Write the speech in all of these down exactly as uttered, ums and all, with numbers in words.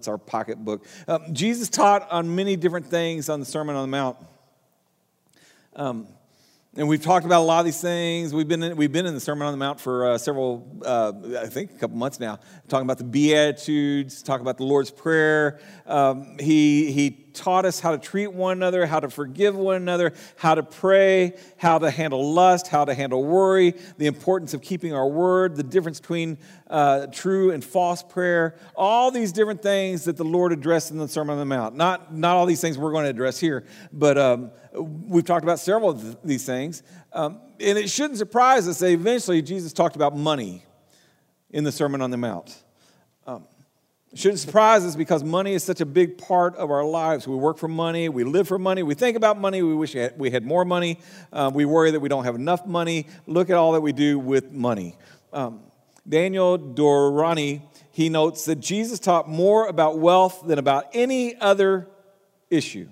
It's our pocketbook. Um, Jesus taught on many different things on the Sermon on the Mount. Um, and we've talked about a lot of these things. We've been in, we've been in the Sermon on the Mount for uh, several, uh, I think, a couple months now, talking about the Beatitudes, talking about the Lord's Prayer. Um, he he taught us how to treat one another, how to forgive one another, how to pray, how to handle lust, how to handle worry, the importance of keeping our word, the difference between uh, true and false prayer, all these different things that the Lord addressed in the Sermon on the Mount. Not, not all these things we're going to address here, but um, we've talked about several of these things. Um, and it shouldn't surprise us that eventually Jesus talked about money in the Sermon on the Mount. Um, It shouldn't surprise us because money is such a big part of our lives. We work for money. We live for money. We think about money. We wish we had more money. Um, we worry that we don't have enough money. Look at all that we do with money. Um, Daniel Dorani, he notes that Jesus taught more about wealth than about any other issue.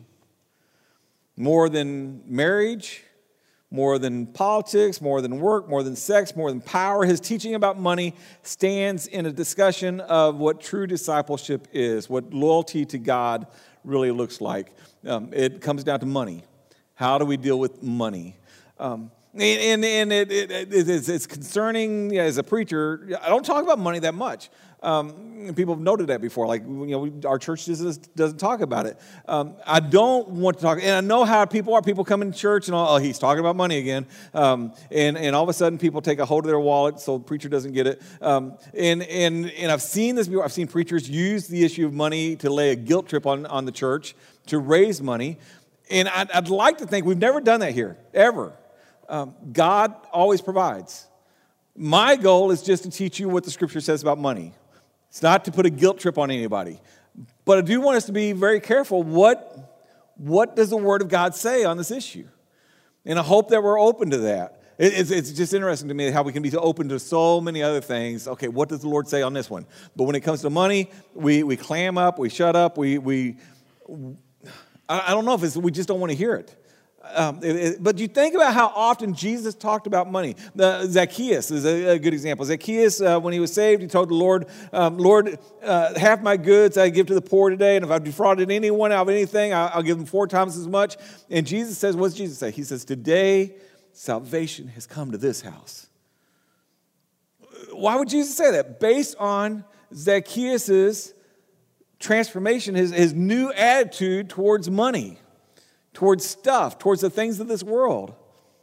More than marriage, more than politics, more than work, more than sex, more than power. His teaching about money stands in a discussion of what true discipleship is, what loyalty to God really looks like. Um, it comes down to money. How do we deal with money? Um, and and it, it, it, it's, it's concerning, yeah, as a preacher, I don't talk about money that much. Um, people have noted that before, like, you know, our church doesn't, doesn't talk about it. Um, I don't want to talk, and I know how people are. People come in church and, oh, he's talking about money again. Um, and, and all of a sudden, people take a hold of their wallet so the preacher doesn't get it. Um, and, and, and I've seen this before. I've seen preachers use the issue of money to lay a guilt trip on, on the church, to raise money. And I'd, I'd like to think we've never done that here, ever. Um, God always provides. My goal is just to teach you what the Scripture says about money. It's not to put a guilt trip on anybody. But I do want us to be very careful. What, what does the Word of God say on this issue? And I hope that we're open to that. It, it's, it's just interesting to me how we can be so open to so many other things. Okay, what does the Lord say on this one? But when it comes to money, we, we clam up, we shut up, we... we I, I don't know if it's, we just don't want to hear it. Um, it, it, but you think about how often Jesus talked about money. The, Zacchaeus is a, a good example. Zacchaeus, uh, when he was saved, he told the Lord, um, Lord, uh, half my goods I give to the poor today, and if I've defrauded anyone out of anything, I'll, I'll give them four times as much. And Jesus says, what does Jesus say? He says, today salvation has come to this house. Why would Jesus say that? Based on Zacchaeus' transformation, his, his new attitude towards money, towards stuff, towards the things of this world.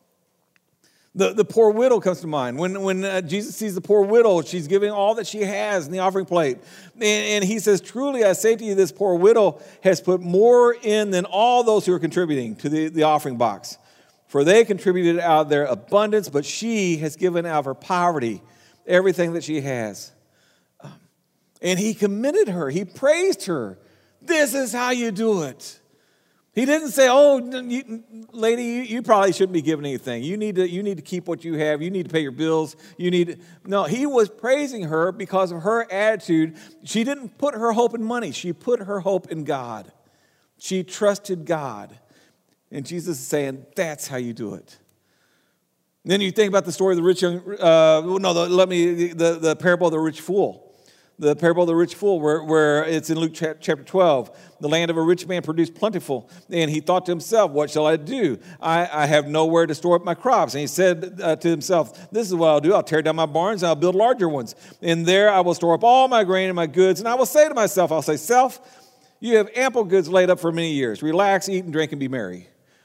The, the poor widow comes to mind. When, when uh, Jesus sees the poor widow, she's giving all that she has in the offering plate. And, and he says, truly, I say to you, this poor widow has put more in than all those who are contributing to the, the offering box. For they contributed out of their abundance, but she has given out of her poverty everything that she has. Um, and he commended her. He praised her. This is how you do it. He didn't say, oh, you, lady, you, you probably shouldn't be giving anything. You need to, you need to keep what you have. You need to pay your bills. You need to. No, he was praising her because of her attitude. She didn't put her hope in money. She put her hope in God. She trusted God. And Jesus is saying, that's how you do it. And then you think about the story of the rich young, uh, no, the, let me, the, the parable of the rich fool. The parable of the rich fool, where, where it's in Luke chapter twelve. The land of a rich man produced plentiful, and he thought to himself, what shall I do? I, I have nowhere to store up my crops. And he said uh, to himself, this is what I'll do. I'll tear down my barns, and I'll build larger ones. And there I will store up all my grain and my goods. And I will say to myself, I'll say, self, you have ample goods laid up for many years. Relax, eat, and drink, and be merry.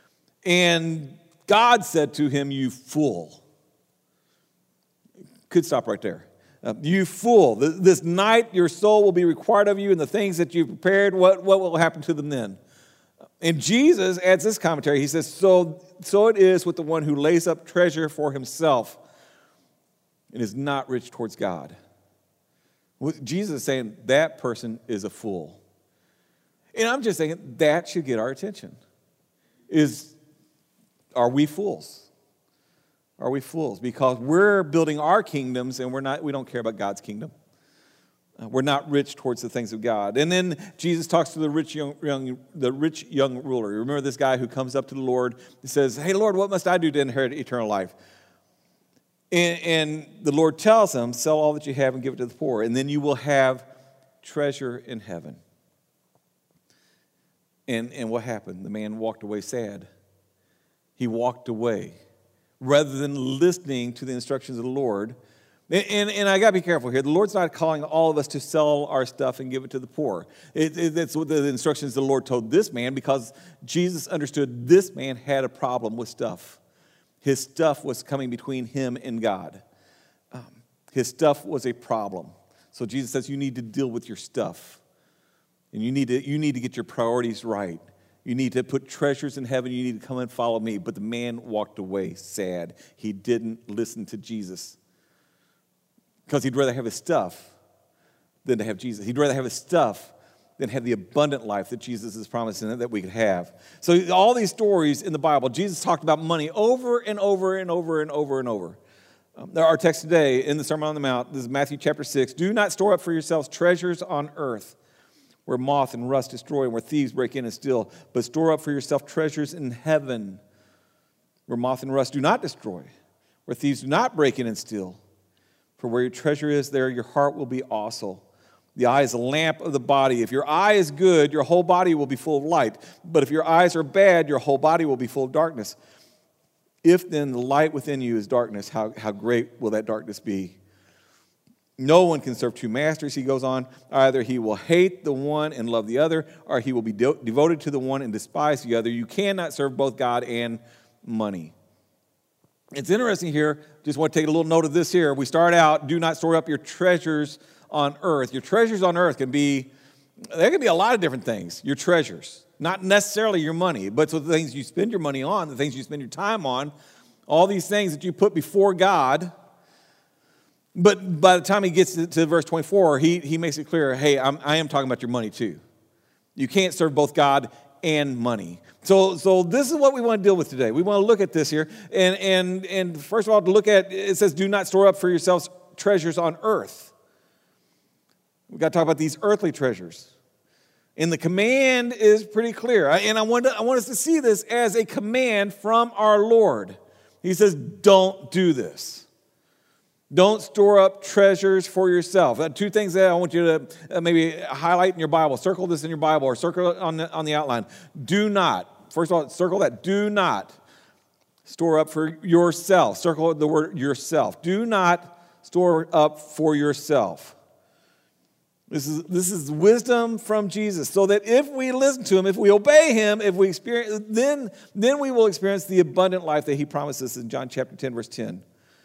And God said to him, you fool. Could stop right there. Uh, you fool, this night your soul will be required of you, and the things that you've prepared, what, what will happen to them then? And Jesus adds this commentary. He says, so, so it is with the one who lays up treasure for himself and is not rich towards God. Jesus is saying that person is a fool. And I'm just saying that should get our attention. Is, are we fools? Are we fools? Because we're building our kingdoms and we're not, we don't care about God's kingdom. Uh, we're not rich towards the things of God. And then Jesus talks to the rich young, young, the rich young ruler. You remember this guy who comes up to the Lord and says, hey, Lord, what must I do to inherit eternal life? And, and the Lord tells him, sell all that you have and give it to the poor, and then you will have treasure in heaven. And, and what happened? The man walked away sad. He walked away rather than listening to the instructions of the Lord. And, and, and I got to be careful here. The Lord's not calling all of us to sell our stuff and give it to the poor. It, it, that's what the instructions the Lord told this man, because Jesus understood this man had a problem with stuff. His stuff was coming between him and God. Um, his stuff was a problem. So Jesus says you need to deal with your stuff. And you need to, you need to get your priorities right. You need to put treasures in heaven. You need to come and follow me. But the man walked away sad. He didn't listen to Jesus. Because he'd rather have his stuff than to have Jesus. He'd rather have his stuff than have the abundant life that Jesus is promising that we could have. So all these stories in the Bible, Jesus talked about money over and over and over and over and over. Um, our text today in the Sermon on the Mount, this is Matthew chapter six. Do not store up for yourselves treasures on earth, where moth and rust destroy and where thieves break in and steal, but store up for yourself treasures in heaven, where moth and rust do not destroy, where thieves do not break in and steal. For where your treasure is, there your heart will be also. The eye is a lamp of the body. If your eye is good, your whole body will be full of light. But if your eyes are bad, your whole body will be full of darkness. If then the light within you is darkness, how, how great will that darkness be? No one can serve two masters, he goes on. Either he will hate the one and love the other, or he will be de- devoted to the one and despise the other. You cannot serve both God and money. It's interesting here. Just want to take a little note of this here. We start out, do not store up your treasures on earth. Your treasures on earth can be, there can be a lot of different things, your treasures. Not necessarily your money, but so the things you spend your money on, the things you spend your time on, all these things that you put before God. But by the time he gets to, to verse twenty-four, he, he makes it clear, hey, I'm, I am talking about your money too. You can't serve both God and money. So, so this is what we want to deal with today. We want to look at this here. And, and, and first of all, to look at, it says, do not store up for yourselves treasures on earth. We've got to talk about these earthly treasures. And the command is pretty clear. And I want, to, I want us to see this as a command from our Lord. He says, don't do this. Don't store up treasures for yourself. Uh, two things that I want you to uh, maybe highlight in your Bible. Circle this in your Bible or circle it on the, on the outline. Do not, first of all, circle that. Do not store up for yourself. Circle the word yourself. Do not store up for yourself. This is, this is wisdom from Jesus, so that if we listen to him, if we obey him, if we experience, then, then we will experience the abundant life that he promises in John chapter ten, verse ten.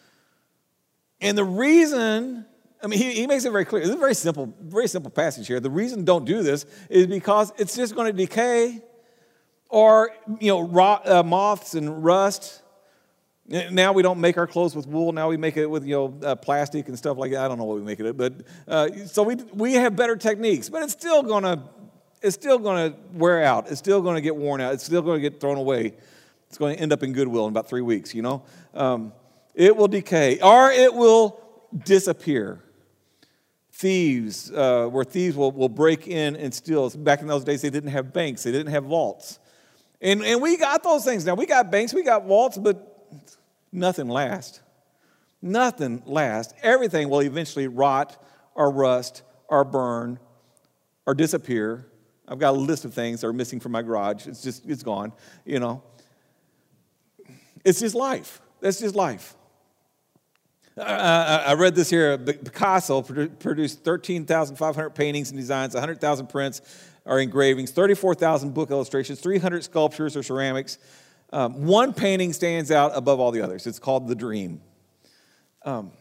And the reason, I mean, he, he makes it very clear. It's a very simple, very simple passage here. The reason don't do this is because it's just going to decay, or, you know, rot, uh, moths and rust. Now we don't make our clothes with wool. Now we make it with, you know, uh, plastic and stuff like that. I don't know what we make it with, but uh, so we we have better techniques. But it's still gonna it's still gonna wear out. It's still gonna get worn out. It's still gonna get thrown away. It's going to end up in Goodwill in about three weeks. You know. Um, It will decay, or it will disappear. Thieves, uh, where thieves will, will break in and steal. Back in those days, they didn't have banks. They didn't have vaults. And, and we got those things now. We got banks, we got vaults, but nothing lasts. Nothing lasts. Everything will eventually rot or rust or burn or disappear. I've got a list of things that are missing from my garage. It's just, it's gone, you know. It's just life. That's just life. Uh, I read this here. Picasso produced thirteen thousand five hundred paintings and designs, one hundred thousand prints or engravings, thirty-four thousand book illustrations, three hundred sculptures or ceramics. Um, one painting stands out above all the others. It's called The Dream. Um,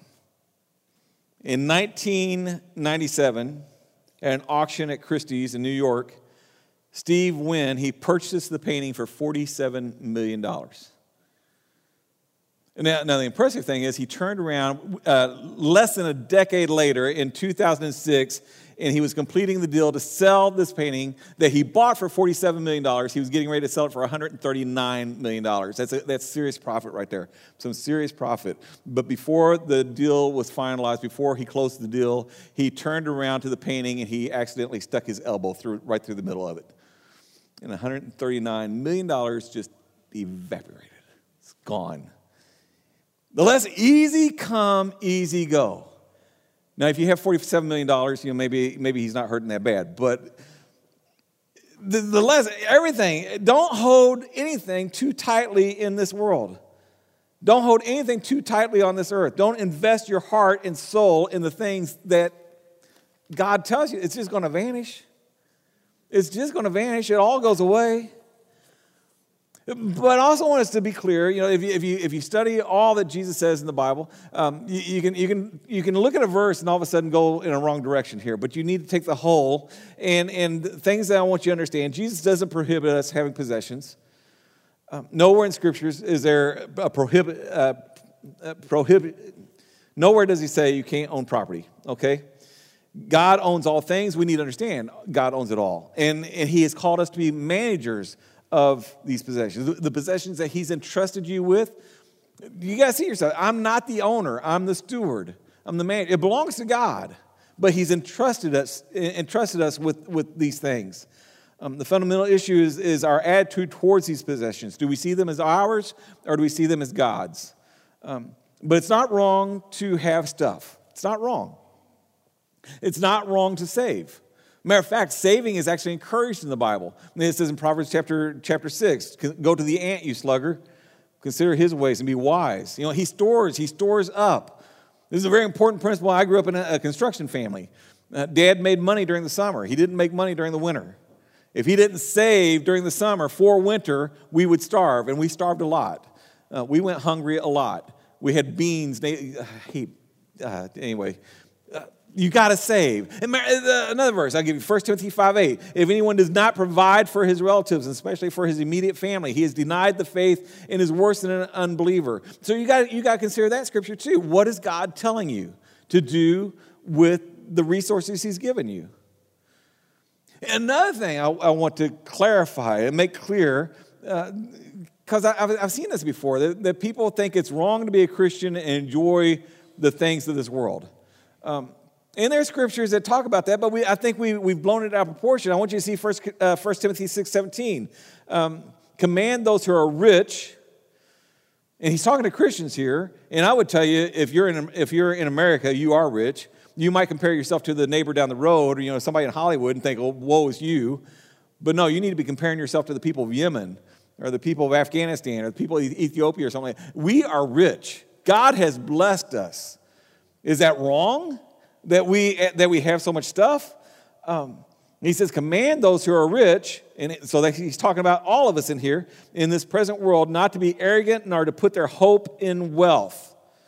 in nineteen ninety-seven, at an auction at Christie's in New York, Steve Wynn, he purchased the painting for forty-seven million dollars. Now, now, the impressive thing is he turned around uh, less than a decade later in two thousand six, and he was completing the deal to sell this painting that he bought for forty-seven million dollars. He was getting ready to sell it for one hundred thirty-nine million dollars. That's, a, that's serious profit right there, some serious profit. But before the deal was finalized, before he closed the deal, he turned around to the painting, and he accidentally stuck his elbow through right through the middle of it. And one hundred thirty-nine million dollars just evaporated. It's gone. The less easy come, easy go. Now, if you have forty-seven million dollars, you know, maybe, maybe he's not hurting that bad. But the, the lesson, everything, don't hold anything too tightly in this world. Don't hold anything too tightly on this earth. Don't invest your heart and soul in the things that God tells you. It's just going to vanish. It's just going to vanish. It all goes away. But I also want us to be clear, you know, if you, if you, if you study all that Jesus says in the Bible, um, you, you, can, you, can, you can look at a verse and all of a sudden go in a wrong direction here. But you need to take the whole and, and things that I want you to understand. Jesus doesn't prohibit us having possessions. Um, nowhere in Scriptures is there a prohibit, uh, a prohibit. Nowhere does he say you can't own property, okay? God owns all things. We need to understand God owns it all. And, and he has called us to be managers of these possessions, the possessions that he's entrusted you with. You got to see yourself. I'm not the owner. I'm the steward. I'm the man. It belongs to God, but he's entrusted us, entrusted us with, with these things. Um, the fundamental issue is, is our attitude towards these possessions. Do we see them as ours, or do we see them as God's? Um, but it's not wrong to have stuff. It's not wrong. It's not wrong to save. Matter of fact, saving is actually encouraged in the Bible. It says in Proverbs chapter, chapter six, go to the ant, you slugger. Consider his ways and be wise. You know, he stores, he stores up. This is a very important principle. I grew up in a, a construction family. Uh, Dad made money during the summer. He didn't make money during the winter. If he didn't save during the summer for winter, we would starve, and we starved a lot. Uh, we went hungry a lot. We had beans. They, uh, he, uh, anyway, uh, you got to save. And another verse, I'll give you First Timothy five eight. If anyone does not provide for his relatives, especially for his immediate family, he has denied the faith and is worse than an unbeliever. So you got you got to consider that scripture too. What is God telling you to do with the resources he's given you? Another thing I, I want to clarify and make clear, because uh, I've, I've seen this before, that, that people think it's wrong to be a Christian and enjoy the things of this world. Um, And there are scriptures that talk about that, but we, I think we, we've blown it out of proportion. I want you to see First uh, First Timothy six seventeen. Um, Command those who are rich, and he's talking to Christians here, and I would tell you, if you're in, if you're in America, you are rich. You might compare yourself to the neighbor down the road, or you know, somebody in Hollywood and think, oh, woe is you. But no, you need to be comparing yourself to the people of Yemen, or the people of Afghanistan, or the people of Ethiopia, or something like that. We are rich. God has blessed us. Is that wrong? That we that we have so much stuff. Um, he says, command those who are rich, and it, so that he's talking about all of us in here, in this present world, not to be arrogant nor to put their hope in wealth.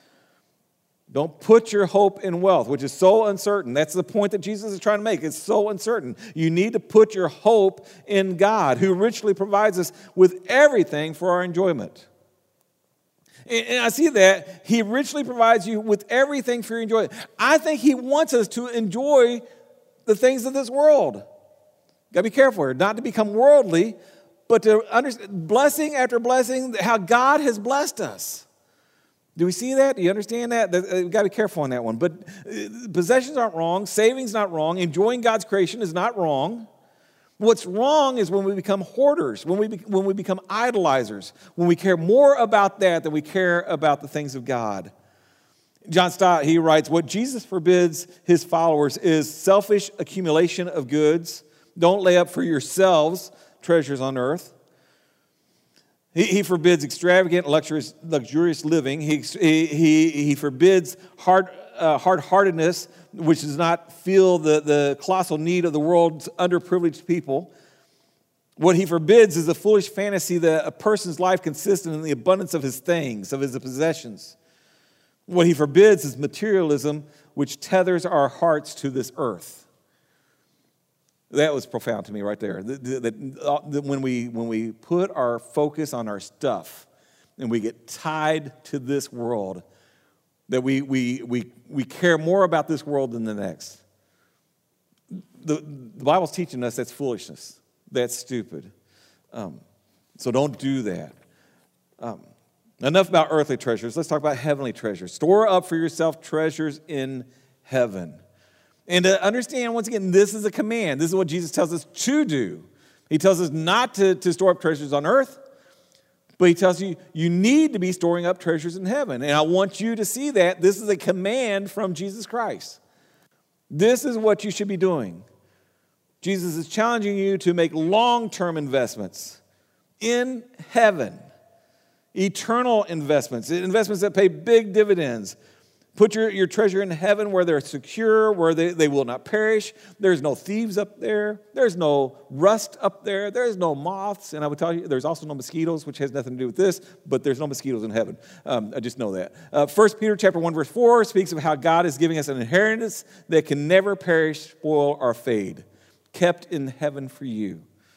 Don't put your hope in wealth, which is so uncertain. That's the point that Jesus is trying to make. It's so uncertain. You need to put your hope in God, who richly provides us with everything for our enjoyment. And I see that he richly provides you with everything for your enjoyment. I think he wants us to enjoy the things of this world. Got to be careful here, not to become worldly, but to understand blessing after blessing, how God has blessed us. Do we see that? Do you understand that? We've got to be careful on that one. But possessions aren't wrong. Saving's not wrong. Enjoying God's creation is not wrong. What's wrong is when we become hoarders, when we, be, when we become idolizers, when we care more about that than we care about the things of God. John Stott, he writes, what Jesus forbids his followers is selfish accumulation of goods. Don't lay up for yourselves treasures on earth. He, he forbids extravagant, luxurious, luxurious living. He, he, he forbids hard, uh, hard-heartedness, which does not feel the, the colossal need of the world's underprivileged people. What he forbids is a foolish fantasy that a person's life consists in the abundance of his things, of his possessions. What he forbids is materialism, which tethers our hearts to this earth. That was profound to me right there. That, that, that when we when we put our focus on our stuff and we get tied to this world, that we we we we care more about this world than the next. The, the Bible's teaching us that's foolishness. That's stupid. Um, so don't do that. Um, enough about earthly treasures. Let's talk about heavenly treasures. Store up for yourself treasures in heaven. And to understand, once again, this is a command. This is what Jesus tells us to do. He tells us not to, to store up treasures on earth, but he tells you, you need to be storing up treasures in heaven. And I want you to see that. This is a command from Jesus Christ. This is what you should be doing. Jesus is challenging you to make long-term investments in heaven, eternal investments, investments that pay big dividends. Put your, your treasure in heaven where they're secure, where they, they will not perish. There's no thieves up there. There's no rust up there. There's no moths. And I would tell you, there's also no mosquitoes, which has nothing to do with this, but there's no mosquitoes in heaven. Um, I just know that. Uh, First Peter chapter one, verse four speaks of how God is giving us an inheritance that can never perish, spoil, or fade, kept in heaven for you.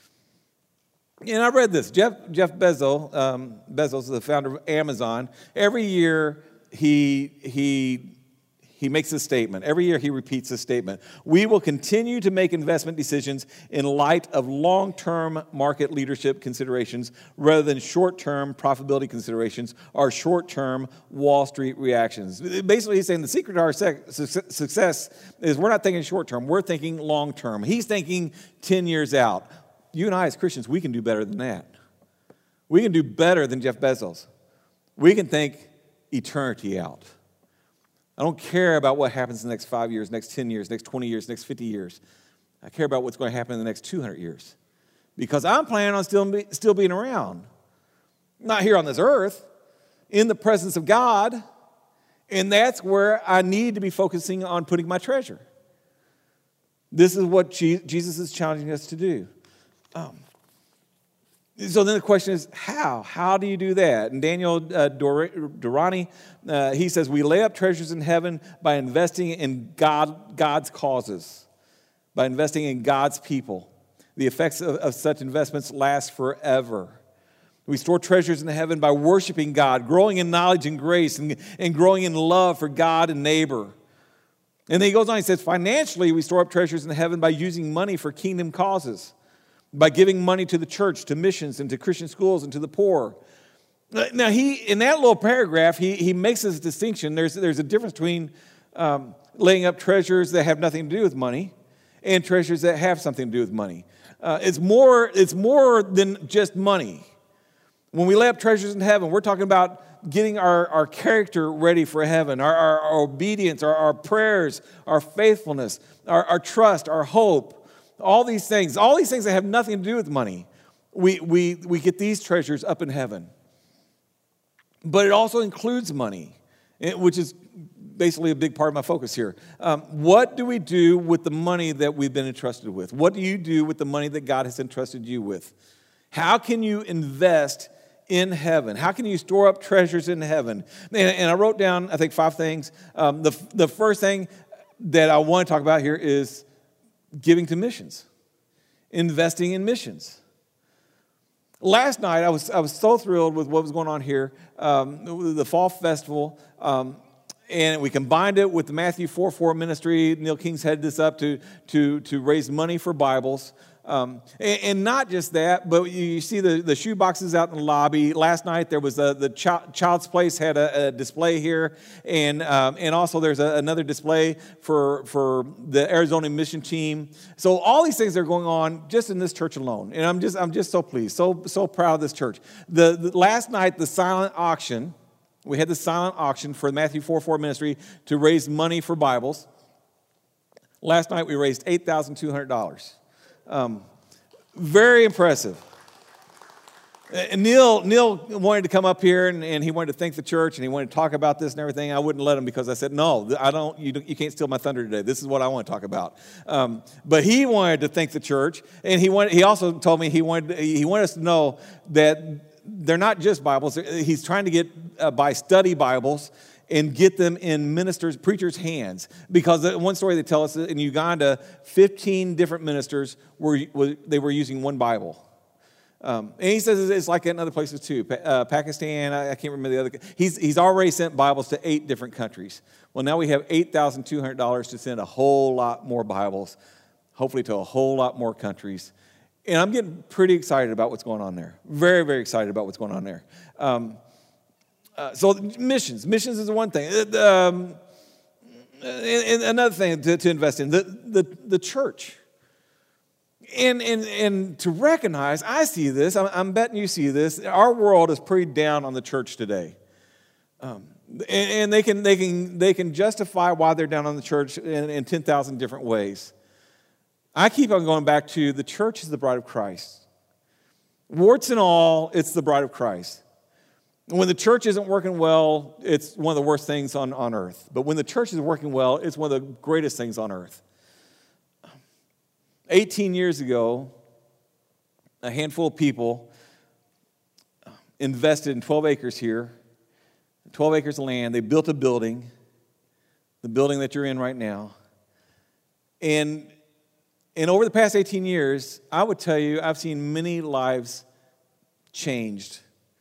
And I read this. Jeff, Jeff Bezos, um, Bezos is the founder of Amazon. Every year, He, he, he makes a statement. Every year he repeats this statement. We will continue to make investment decisions in light of long-term market leadership considerations rather than short-term profitability considerations or short-term Wall Street reactions. Basically, he's saying the secret to our success is we're not thinking short-term. We're thinking long-term. He's thinking ten years out. You and I as Christians, we can do better than that. We can do better than Jeff Bezos. We can think eternity out. I don't care about what happens in the next five years, next ten years, next twenty years, next fifty years. I care about what's going to happen in the next two hundred years. Because I'm planning on still, be, still being around. Not here on this earth, in the presence of God. And that's where I need to be focusing on putting my treasure. This is what Jesus is challenging us to do. Um, So then the question is, how? How do you do that? And Daniel uh, Durrani, uh, he says, we lay up treasures in heaven by investing in God, God's causes, by investing in God's people. The effects of, of such investments last forever. We store treasures in heaven by worshiping God, growing in knowledge and grace, and, and growing in love for God and neighbor. And then he goes on, he says, financially, we store up treasures in heaven by using money for kingdom causes, by giving money to the church, to missions, and to Christian schools, and to the poor. Now, he in that little paragraph, he, he makes this distinction. There's, there's a difference between um, laying up treasures that have nothing to do with money and treasures that have something to do with money. Uh, it's more, it's more than just money. When we lay up treasures in heaven, we're talking about getting our, our character ready for heaven, our, our, our obedience, our, our prayers, our faithfulness, our, our trust, our hope. All these things, all these things that have nothing to do with money, we, we, we get these treasures up in heaven. But it also includes money, which is basically a big part of my focus here. Um, what do we do with the money that we've been entrusted with? What do you do with the money that God has entrusted you with? How can you invest in heaven? How can you store up treasures in heaven? And, and I wrote down, I think, five things. Um, the, the first thing that I want to talk about here is giving to missions, investing in missions. Last night, I was I was so thrilled with what was going on here, um, the Fall Festival, um, and we combined it with the Matthew four four ministry. Neil King's headed this up to, to, to raise money for Bibles. Um, and, and not just that, but you, you see the, the shoe boxes out in the lobby. Last night there was a, the Ch- Child's Place had a, a display here, and um, and also there's a, another display for for the Arizona mission team. So all these things are going on just in this church alone, and I'm just I'm just so pleased, so so proud of this church. The, the last night the silent auction, we had the silent auction for Matthew four four ministry to raise money for Bibles. Last night we raised eight thousand two hundred dollars. Um, very impressive. And Neil, Neil wanted to come up here and, and he wanted to thank the church and he wanted to talk about this and everything. I wouldn't let him because I said, no, I don't. You, you can't steal my thunder today. This is what I want to talk about. Um, but he wanted to thank the church, and he wanted. He also told me he wanted. He wanted us to know that they're not just Bibles. He's trying to get uh, by study Bibles and get them in ministers, preachers' hands. Because one story they tell us in Uganda, fifteen different ministers were, they were using one Bible. Um, and he says it's like in other places too. Uh, Pakistan, I, I can't remember the other. He's, he's already sent Bibles to eight different countries. Well, now we have eight thousand two hundred dollars to send a whole lot more Bibles, hopefully to a whole lot more countries. And I'm getting pretty excited about what's going on there. Very, very excited about what's going on there. Um, Uh, so missions, missions is one thing. Um, and, and another thing to, to invest in, the, the, the church. And, and, and to recognize, I see this, I'm, I'm betting you see this, our world is pretty down on the church today. Um, and, and they can, they, can, they can justify why they're down on the church in, in ten thousand different ways. I keep on going back to the church is the bride of Christ. Warts and all, it's the bride of Christ. When the church isn't working well, it's one of the worst things on, on earth. But when the church is working well, it's one of the greatest things on earth. eighteen years ago, a handful of people invested in twelve acres here, twelve acres of land. They built a building, the building that you're in right now. And, and over the past eighteen years, I would tell you, I've seen many lives changed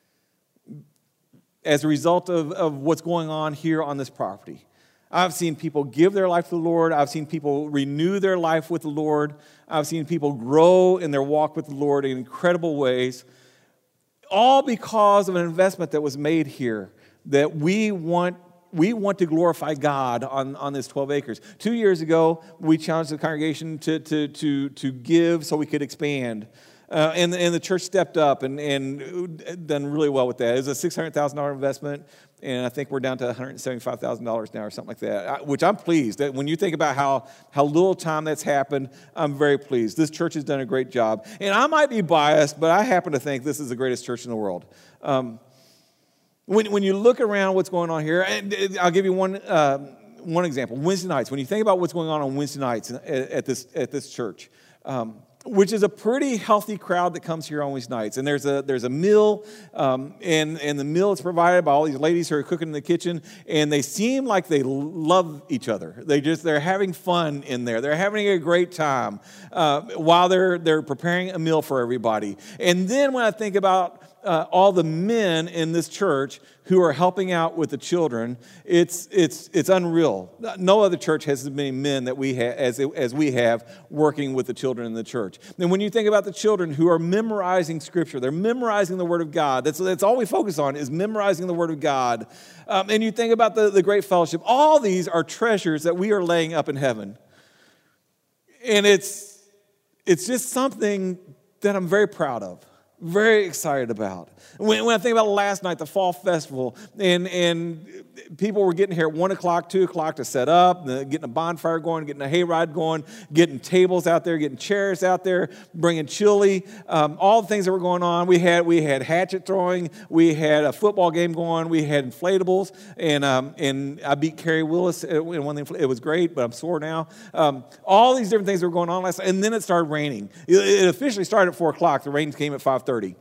as a result of, of what's going on here on this property. I've seen people give their life to the Lord. I've seen people renew their life with the Lord. I've seen people grow in their walk with the Lord in incredible ways, all because of an investment that was made here, that we want we want to glorify God on, on this twelve acres. Two years ago, we challenged the congregation to, to, to, to give so we could expand. Uh, and, and the church stepped up and, and done really well with that. It was a six hundred thousand dollars investment, and I think we're down to one hundred seventy-five thousand dollars now or something like that, which I'm pleased. That when you think about how, how little time that's happened, I'm very pleased. This church has done a great job. And I might be biased, but I happen to think this is the greatest church in the world. Um, when, when you look around what's going on here, and I'll give you one, uh, one example. Wednesday nights, when you think about what's going on on Wednesday nights at, at, this, at this church, um, which is a pretty healthy crowd that comes here on Wednesday nights. And there's a there's a meal, um, and, and the meal is provided by all these ladies who are cooking in the kitchen, and they seem like they love each other. They just, they're having fun in there. They're having a great time uh, while they're, they're preparing a meal for everybody. And then when I think about Uh, all the men in this church who are helping out with the children, it's it's it's unreal. No other church has as many men that we have as as we have working with the children in the church. And when you think about the children who are memorizing Scripture, they're memorizing the Word of God. That's that's all we focus on is memorizing the Word of God. Um, and you think about the, the great fellowship. All these are treasures that we are laying up in heaven, and it's it's just something that I'm very proud of. Very excited about. When, when I think about last night, the fall festival, and, and people were getting here at one o'clock, two o'clock to set up, getting a bonfire going, getting a hayride going, getting tables out there, getting chairs out there, bringing chili, um, all the things that were going on. We had we had hatchet throwing, we had a football game going, we had inflatables, and um, and I beat Carrie Willis in one of the, it was great, but I'm sore now. Um, all these different things were going on last night, and then it started raining. It, it officially started at four o'clock. The rain came at five thirty.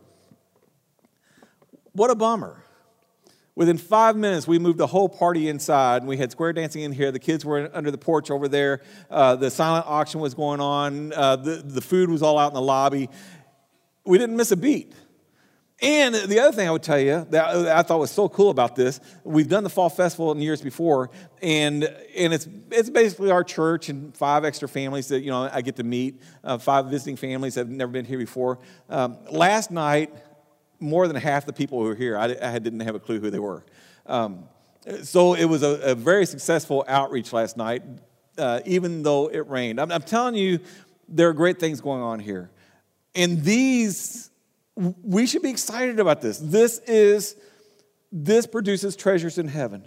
What a bummer. Within five minutes, we moved the whole party inside, and we had square dancing in here. The kids were under the porch over there. Uh, the silent auction was going on. Uh, the, the food was all out in the lobby. We didn't miss a beat. And the other thing I would tell you that I thought was so cool about this, we've done the Fall Festival in years before, and and it's it's basically our church and five extra families that, you know, I get to meet, uh, five visiting families that have never been here before. Um, last night, more than half the people who were here, I, I didn't have a clue who they were. Um, so it was a, a very successful outreach last night, uh, even though it rained. I'm, I'm telling you, there are great things going on here. And these, we should be excited about this. This is, this produces treasures in heaven.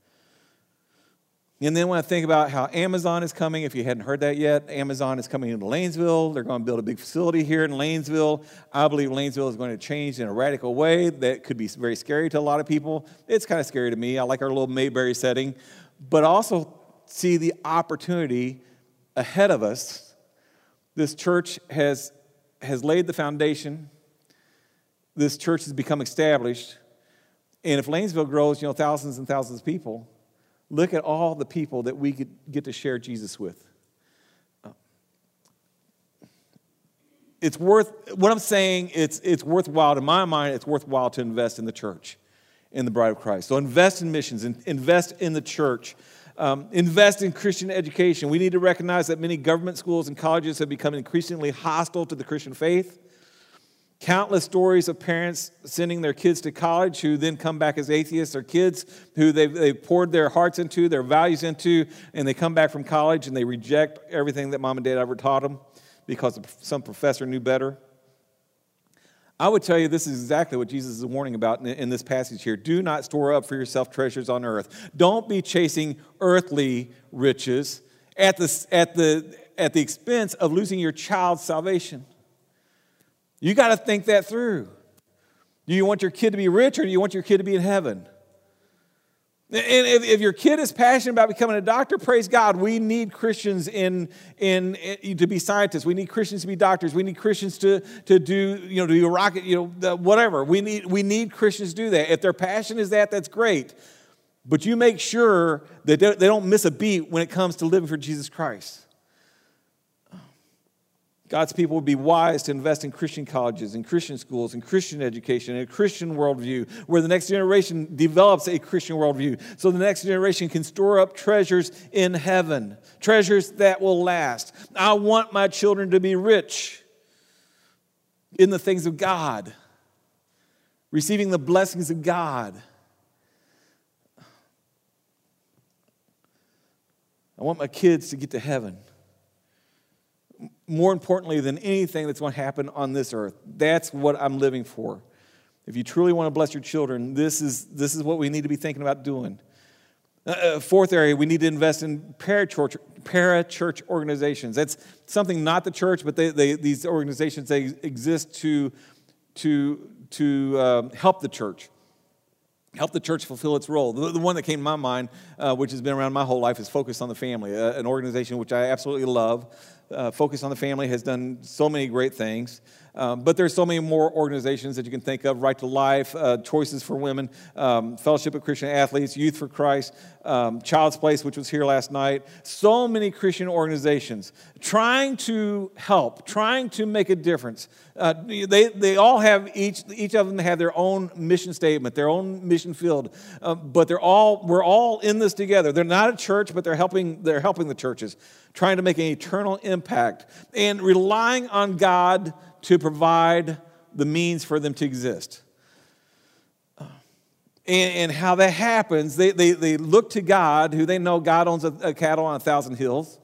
And then when I think about how Amazon is coming, if you hadn't heard that yet, Amazon is coming into Lanesville. They're going to build a big facility here in Lanesville. I believe Lanesville is going to change in a radical way that could be very scary to a lot of people. It's kind of scary to me. I like our little Mayberry setting. But I also see the opportunity ahead of us. This church has, has laid the foundation. This church has become established. And if Lanesville grows, you know, thousands and thousands of people, look at all the people that we could get to share Jesus with. It's worth, what I'm saying, it's it's worthwhile, in my mind, it's worthwhile to invest in the church, in the bride of Christ. So invest in missions, invest in the church, um, invest in Christian education. We need to recognize that many government schools and colleges have become increasingly hostile to the Christian faith. Countless stories of parents sending their kids to college who then come back as atheists, or kids who they've, they've poured their hearts into, their values into, and they come back from college and they reject everything that mom and dad ever taught them because some professor knew better. I would tell you this is exactly what Jesus is warning about in, in this passage here. Do not store up for yourself treasures on earth. Don't be chasing earthly riches. At the, at the at the expense of losing your child's salvation. You got to think that through. Do you want your kid to be rich, or do you want your kid to be in heaven? And if, if your kid is passionate about becoming a doctor, praise God. We need Christians in, in, in to be scientists. We need Christians to be doctors. We need Christians to, to do, you know, to do a rocket, you know, the, whatever. We need, we need Christians to do that. If their passion is that, that's great. But you make sure that they, they don't miss a beat when it comes to living for Jesus Christ. God's people would be wise to invest in Christian colleges, in Christian schools, in Christian education, in a Christian worldview, where the next generation develops a Christian worldview, so the next generation can store up treasures in heaven, treasures that will last. I want my children to be rich in the things of God, receiving the blessings of God. I want my kids to get to heaven. More importantly than anything that's going to happen on this earth. That's what I'm living for. If you truly want to bless your children, this is, this is what we need to be thinking about doing. Uh, fourth area, we need to invest in parachurch, para-church organizations. That's something not the church, but they, they, these organizations, they exist to, to, to uh, help the church. Help the church fulfill its role. The, the one that came to my mind, uh, which has been around my whole life, is Focus on the Family, uh, an organization which I absolutely love. Uh, Focus on the Family has done so many great things. Um, but there's so many more organizations that you can think of: Right to Life, uh, Choices for Women, um, Fellowship of Christian Athletes, Youth for Christ, um, Child's Place, which was here last night. So many Christian organizations trying to help, trying to make a difference. Uh, they they all have, each each of them have their own mission statement, their own mission field. Uh, but they're all we're all in this together. They're not a church, but they're helping they're helping the churches, trying to make an eternal impact and relying on God to provide the means for them to exist. And, and how that happens, they, they, they look to God, who they know God owns a, a cattle on a thousand hills,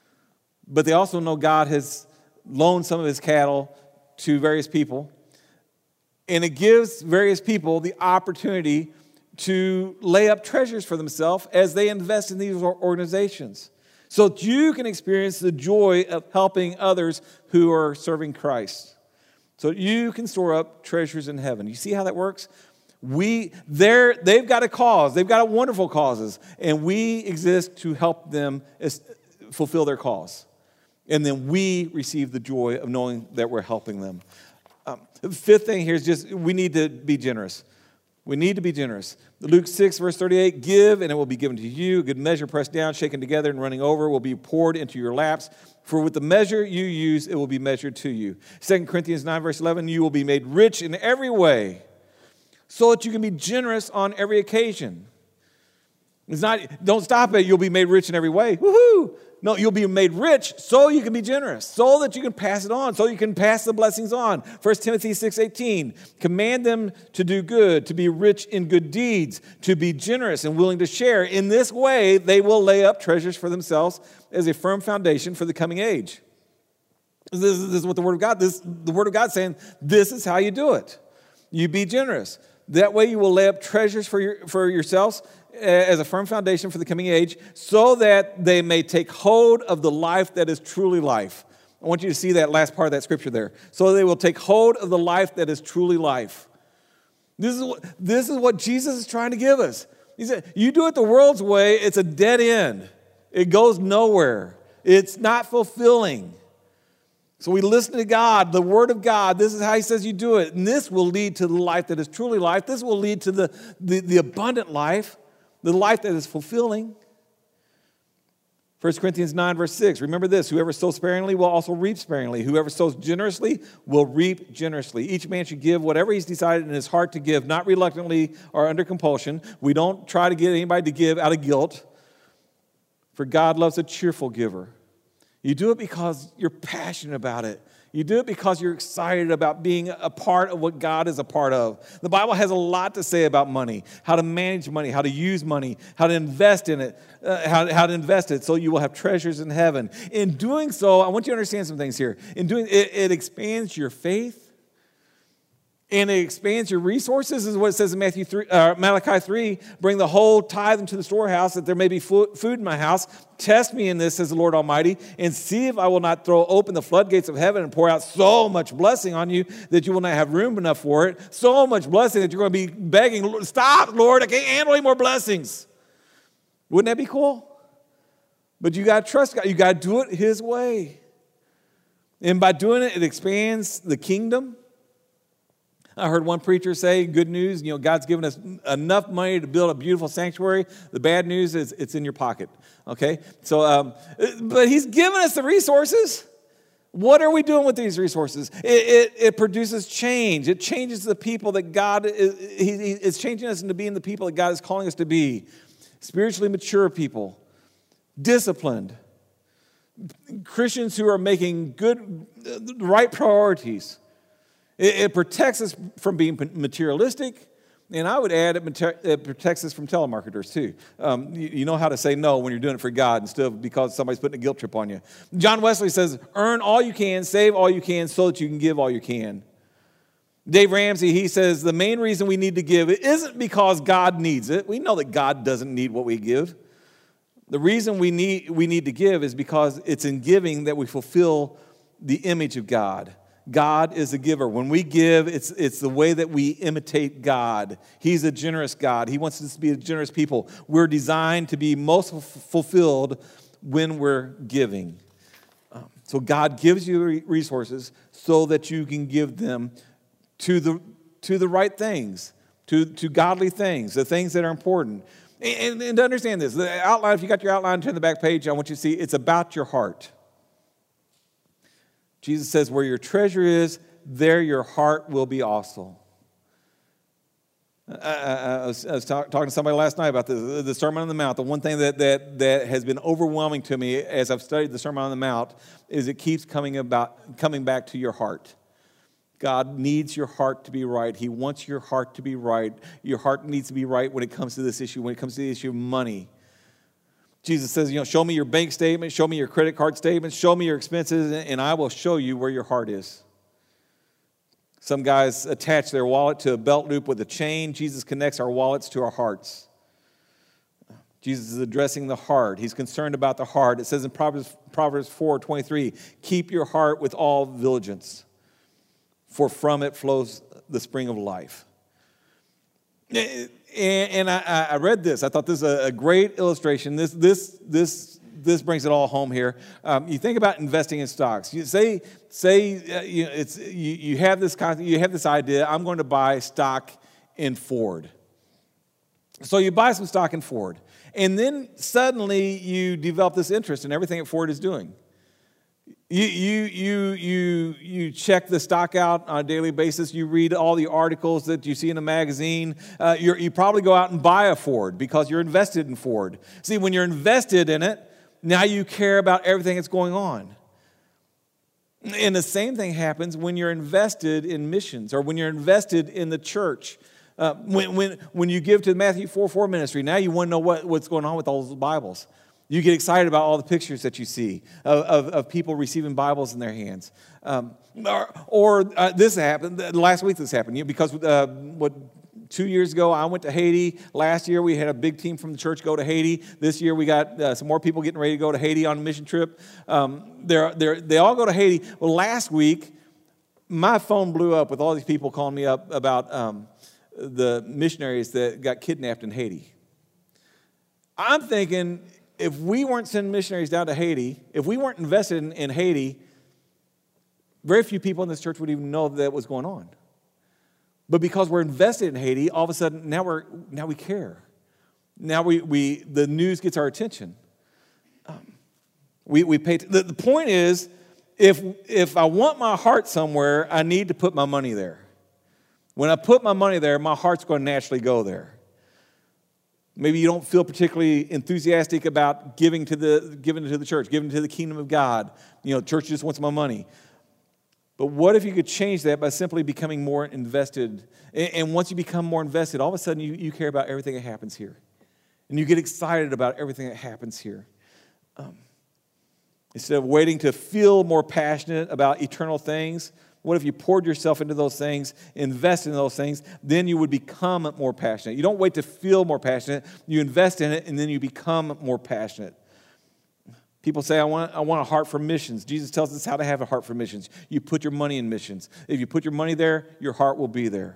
but they also know God has loaned some of his cattle to various people. And it gives various people the opportunity to lay up treasures for themselves as they invest in these organizations, so that you can experience the joy of helping others who are serving Christ. So that you can store up treasures in heaven. You see how that works? We, they're, they've got a cause. They've got wonderful causes. And we exist to help them fulfill their cause. And then we receive the joy of knowing that we're helping them. Um, the fifth thing here is just we need to be generous. We need to be generous. Luke six, verse thirty-eight, give, and it will be given to you. A good measure pressed down, shaken together, and running over will be poured into your laps. For with the measure you use, it will be measured to you. Second Corinthians nine, verse eleven, you will be made rich in every way, so that you can be generous on every occasion. It's not, don't stop at you'll be made rich in every way. Woohoo! No, you'll be made rich so you can be generous, so that you can pass it on, so you can pass the blessings on. First Timothy six eighteen, command them to do good, to be rich in good deeds, to be generous and willing to share. In this way, they will lay up treasures for themselves as a firm foundation for the coming age. This is, this is what the Word of God, this, the Word of God saying, this is how you do it. You be generous. That way you will lay up treasures for your, for yourselves as a firm foundation for the coming age, so that they may take hold of the life that is truly life. I want you to see that last part of that scripture there. So they will take hold of the life that is truly life. This is what, this is what Jesus is trying to give us. He said, you do it the world's way, it's a dead end. It goes nowhere. It's not fulfilling. So we listen to God, the Word of God. This is how He says you do it. And this will lead to the life that is truly life. This will lead to the, the, the abundant life, the life that is fulfilling. First Corinthians nine, verse six. Remember this, whoever sows sparingly will also reap sparingly. Whoever sows generously will reap generously. Each man should give whatever he's decided in his heart to give, not reluctantly or under compulsion. We don't try to get anybody to give out of guilt. For God loves a cheerful giver. You do it because you're passionate about it. You do it because you're excited about being a part of what God is a part of. The Bible has a lot to say about money, how to manage money, how to use money, how to invest in it, uh, how, how to invest it so you will have treasures in heaven. In doing so, I want you to understand some things here. In doing it, it expands your faith. and it expands your resources, is what it says in Matthew three, uh, Malachi three. Bring the whole tithe into the storehouse, that there may be food in my house. Test me in this, says the Lord Almighty, and see if I will not throw open the floodgates of heaven and pour out so much blessing on you that you will not have room enough for it. So much blessing that you're going to be begging, stop, Lord, I can't handle any more blessings. Wouldn't that be cool? But you got to trust God. You got to do it His way. And by doing it, it expands the kingdom. I heard one preacher say, good news, you know, God's given us enough money to build a beautiful sanctuary. The bad news is it's in your pocket, okay? So, um, but He's given us the resources. What are we doing with these resources? It, it, it produces change. It changes the people that God is, he, he, it's changing us into being the people that God is calling us to be. Spiritually mature people, disciplined, Christians who are making good, right priorities. It, it protects us from being materialistic, and I would add it, mater- it protects us from telemarketers too. Um, you, you know how to say no when you're doing it for God instead of because somebody's putting a guilt trip on you. John Wesley says, earn all you can, save all you can, so that you can give all you can. Dave Ramsey, he says, the main reason we need to give it isn't because God needs it. We know that God doesn't need what we give. The reason we need, we need to give is because it's in giving that we fulfill the image of God. God is a giver. When we give, it's, it's the way that we imitate God. He's a generous God. He wants us to be a generous people. We're designed to be most fulfilled when we're giving. Um, so God gives you resources so that you can give them to the, to the right things, to, to godly things, the things that are important. And, and to understand this, the outline, if you got your outline, turn the back page, I want you to see it's about your heart. Jesus says, where your treasure is, there your heart will be also. I, I, I was, I was talk, talking to somebody last night about the, the Sermon on the Mount. The one thing that, that, that has been overwhelming to me as I've studied the Sermon on the Mount is it keeps coming, about, coming back to your heart. God needs your heart to be right. He wants your heart to be right. Your heart needs to be right when it comes to this issue, when it comes to the issue of money. Jesus says, you know, show me your bank statement, show me your credit card statements, show me your expenses, and I will show you where your heart is. Some guys attach their wallet to a belt loop with a chain. Jesus connects our wallets to our hearts. Jesus is addressing the heart. He's concerned about the heart. It says in Proverbs, Proverbs four twenty-three, keep your heart with all diligence, for from it flows the spring of life. And I, I read this. I thought this was a great illustration. This, this, this, this brings it all home here. Um, you think about investing in stocks. You say, say, uh, you, know, it's you, you have this concept, you have this idea. I'm going to buy stock in Ford. So you buy some stock in Ford, and then suddenly you develop this interest in everything that Ford is doing. You, you, you, you, you check the stock out on a daily basis. You read all the articles that you see in a magazine. Uh, you're, you probably go out and buy a Ford because you're invested in Ford. See, when you're invested in it, now you care about everything that's going on. And the same thing happens when you're invested in missions or when you're invested in the church. Uh, when, when, when you give to the Matthew four four ministry, now you want to know what, what's going on with all those Bibles. You get excited about all the pictures that you see of, of, of people receiving Bibles in their hands. Um, or or uh, this happened, last week this happened, you know, because uh, what two years ago I went to Haiti. Last year we had a big team from the church go to Haiti. This year we got uh, some more people getting ready to go to Haiti on a mission trip. Um, they're, they're, they all go to Haiti. Well, last week my phone blew up with all these people calling me up about um, the missionaries that got kidnapped in Haiti. I'm thinking, if we weren't sending missionaries down to Haiti, if we weren't invested in, in Haiti, very few people in this church would even know that was going on. But because we're invested in Haiti, all of a sudden now we're now we care. Now we we the news gets our attention. Um, we we pay. T- the, the point is, if if I want my heart somewhere, I need to put my money there. When I put my money there, my heart's going to naturally go there. Maybe you don't feel particularly enthusiastic about giving to the giving to the church, giving to the kingdom of God. You know, church just wants my money. But what if you could change that by simply becoming more invested? And once you become more invested, all of a sudden you, you care about everything that happens here. And you get excited about everything that happens here. Um, instead of waiting to feel more passionate about eternal things, What if you poured yourself into those things, invested in those things, then you would become more passionate. You don't wait to feel more passionate. You invest in it, and then you become more passionate. People say, I want, I want a heart for missions. Jesus tells us how to have a heart for missions. You put your money in missions. If you put your money there, your heart will be there.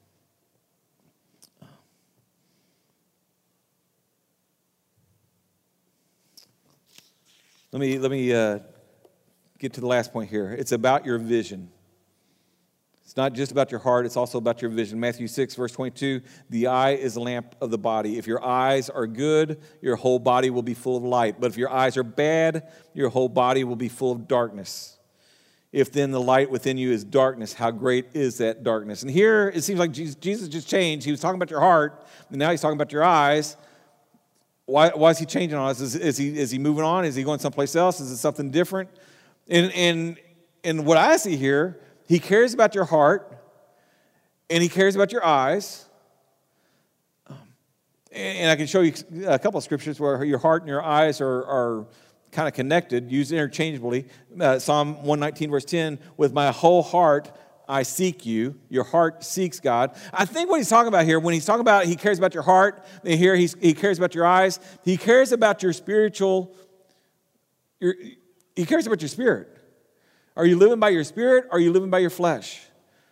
Let me, let me uh, get to the last point here. It's about your vision. It's not just about your heart, it's also about your vision. Matthew six, verse twenty-two, the eye is the lamp of the body. If your eyes are good, your whole body will be full of light. But if your eyes are bad, your whole body will be full of darkness. If then the light within you is darkness, how great is that darkness? And here it seems like Jesus just changed. He was talking about your heart, and now he's talking about your eyes. Why, why is he changing on us? Is, is, he, is he moving on? Is he going someplace else? Is it something different? And, and, and what I see here, he cares about your heart, and he cares about your eyes. Um, and, and I can show you a couple of scriptures where your heart and your eyes are, are kind of connected, used interchangeably. Uh, Psalm one nineteen, verse ten, with my whole heart I seek you. Your heart seeks God. I think what he's talking about here, when he's talking about he cares about your heart, and here he's, he cares about your eyes, he cares about your spiritual, your, he cares about your spirit. Are you living by your spirit, or are you living by your flesh?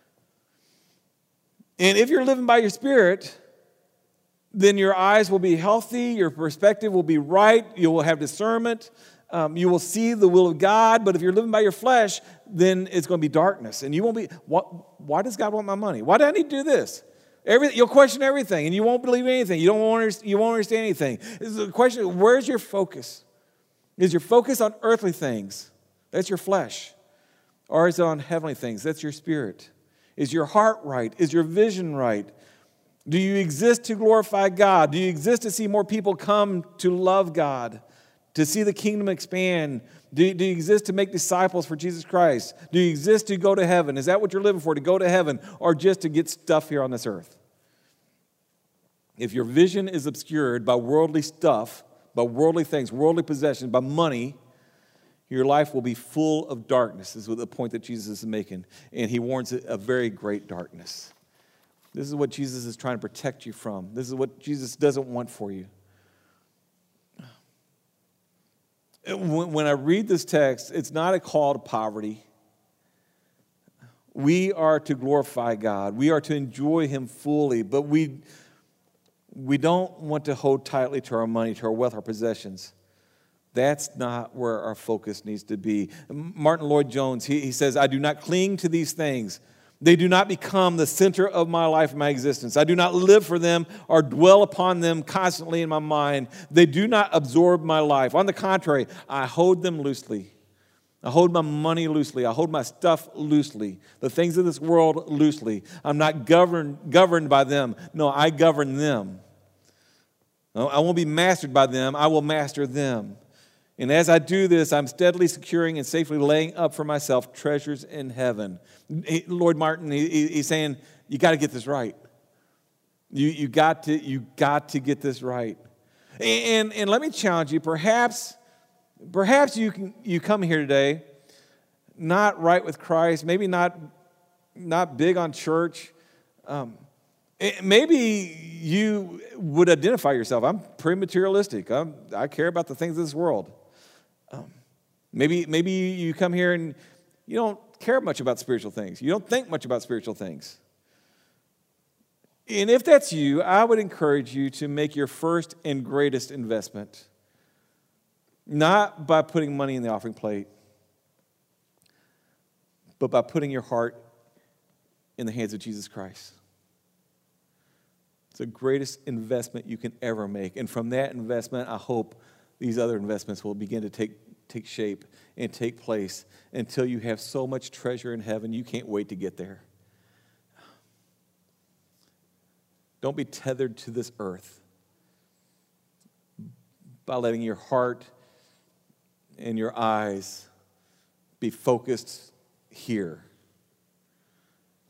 And if you're living by your spirit, then your eyes will be healthy, your perspective will be right, you will have discernment, um, you will see the will of God. But if you're living by your flesh, then it's going to be darkness. And you won't be, what, why does God want my money? Why do I need to do this? Every, you'll question everything, and you won't believe anything. You, don't want, you won't understand anything. It's the question, where's your focus? Is your focus on earthly things? That's your flesh. Or is it on heavenly things? That's your spirit. Is your heart right? Is your vision right? Do you exist to glorify God? Do you exist to see more people come to love God? To see the kingdom expand? Do you, do you exist to make disciples for Jesus Christ? Do you exist to go to heaven? Is that what you're living for, to go to heaven, or just to get stuff here on this earth? If your vision is obscured by worldly stuff, by worldly things, worldly possessions, by money, your life will be full of darkness. This is the point that Jesus is making. And he warns it a very great darkness. This is what Jesus is trying to protect you from. This is what Jesus doesn't want for you. When I read this text, it's not a call to poverty. We are to glorify God. We are to enjoy him fully. But we, we don't want to hold tightly to our money, to our wealth, our possessions. That's not where our focus needs to be. Martin Lloyd-Jones, he, he says, I do not cling to these things. They do not become the center of my life and my existence. I do not live for them or dwell upon them constantly in my mind. They do not absorb my life. On the contrary, I hold them loosely. I hold my money loosely. I hold my stuff loosely. The things of this world loosely. I'm not governed, governed by them. No, I govern them. I won't be mastered by them. I will master them. And as I do this, I'm steadily securing and safely laying up for myself treasures in heaven. He, Lord Martin, he, he's saying, you got to get this right. You, you, got to, you got to get this right. And, and, and let me challenge you, perhaps, perhaps you, can, you come here today not right with Christ, maybe not, not big on church. Um, maybe you would identify yourself. I'm pretty materialistic. I'm, I care about the things of this world. Um, maybe maybe you come here and you don't care much about spiritual things. You don't think much about spiritual things. And if that's you, I would encourage you to make your first and greatest investment, not by putting money in the offering plate, but by putting your heart in the hands of Jesus Christ. It's the greatest investment you can ever make. And from that investment, I hope these other investments will begin to take, take shape and take place until you have so much treasure in heaven you can't wait to get there. Don't be tethered to this earth by letting your heart and your eyes be focused here.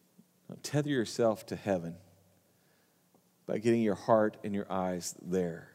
Tether yourself to heaven by getting your heart and your eyes there.